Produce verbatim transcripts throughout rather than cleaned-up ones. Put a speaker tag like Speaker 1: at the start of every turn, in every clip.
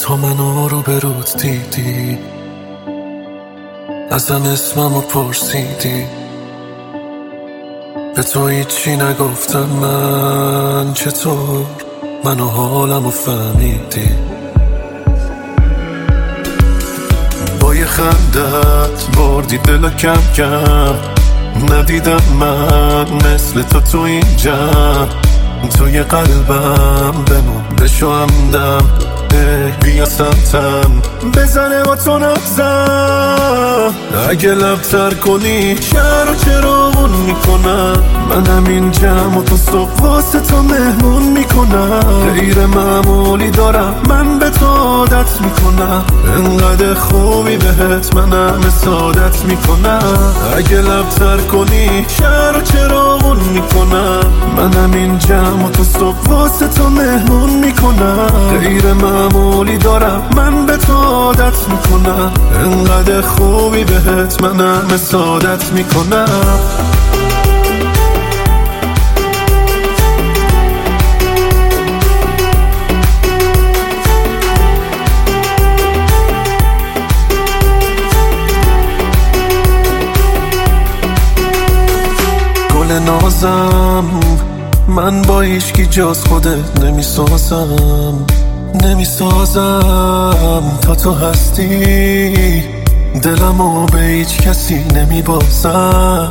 Speaker 1: تا منو رو برود دیدی، ازم اسممو پرسیدی، به تو هیچی نگفتم من، چطور منو حالمو فهمیدی؟ با یه خندت بردی دلو کم کم، ندیدم من مثل تو تو این جمع، توی قلبم بمون بشو همدم، بیا سمتم بزنه با تو نبزم، اگه لبتر کنی شهر رو چراغون میکنم، من همین جمع و تو صبح واسه تو مهمون میکنم، غیر معمولی دارم من به تو عادت میکنم، انقدر خوبی بهت من همه سعادت میکنم، اگه لبتر کنی شهر رو چراغون میکنم، من همین جمع و تو صبح واسه تو مهمون میکنم، غیر معمولی دارم من به تو عادت میکنم، انقدر خوبی بهت من همه سعادت میکنم. گل نازم من با هیچکی جز خودت نمیسازم، نمیسازم تا تو هستی، دلمو به هیچ کسی نمیبازم،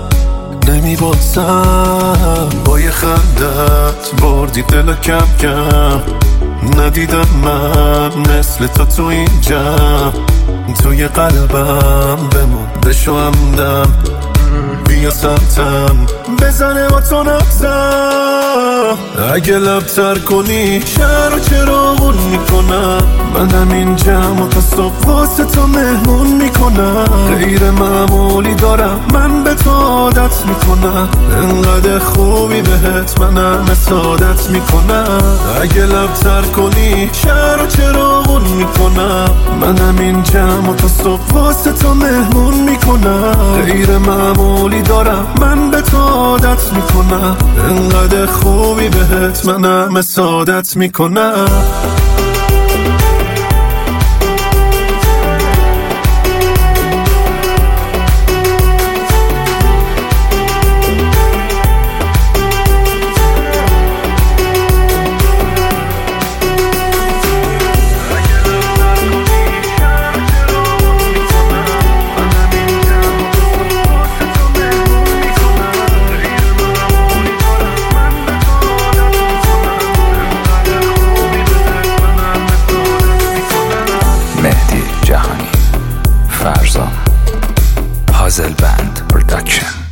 Speaker 1: نمیبازم با یه خندت بردی دلو کم کم، ندیدم من مثل تو تو این جمع، توی قلبم بمون بشو همدم، بیا سمتم بزنه با تو نبزم، اگه لبتر کنی شهر رو چراغون میکنم، من همین جمع و تا صبح واسه تو مهمون میکنم، غیر معمولی دارم من به تو عادت میکنم، انقدر خوبی بهت من همه سعادت میکنم، اگه لبتر کنی شهر رو چراغون میکنم، من همین جمع و تا صبح واسه تو مهمون میکنم، غیر معمولی دارم من به تو عادت میکنم، انقدر خوبی بهت من همه سعادت میکنم.
Speaker 2: فرزان پازل بند پروداکشن.